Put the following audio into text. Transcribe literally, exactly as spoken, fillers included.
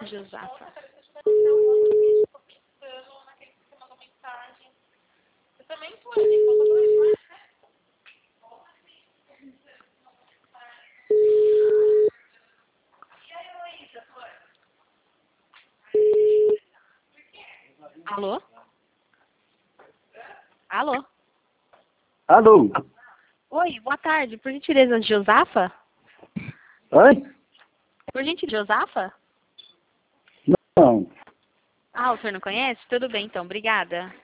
Josafa. Alô? Alô? Alô? Oi, boa tarde. Por gentileza, Josafa? Oi? Por gentileza, Josafa? Não. Ah, o senhor não conhece? Tudo bem, então. Obrigada.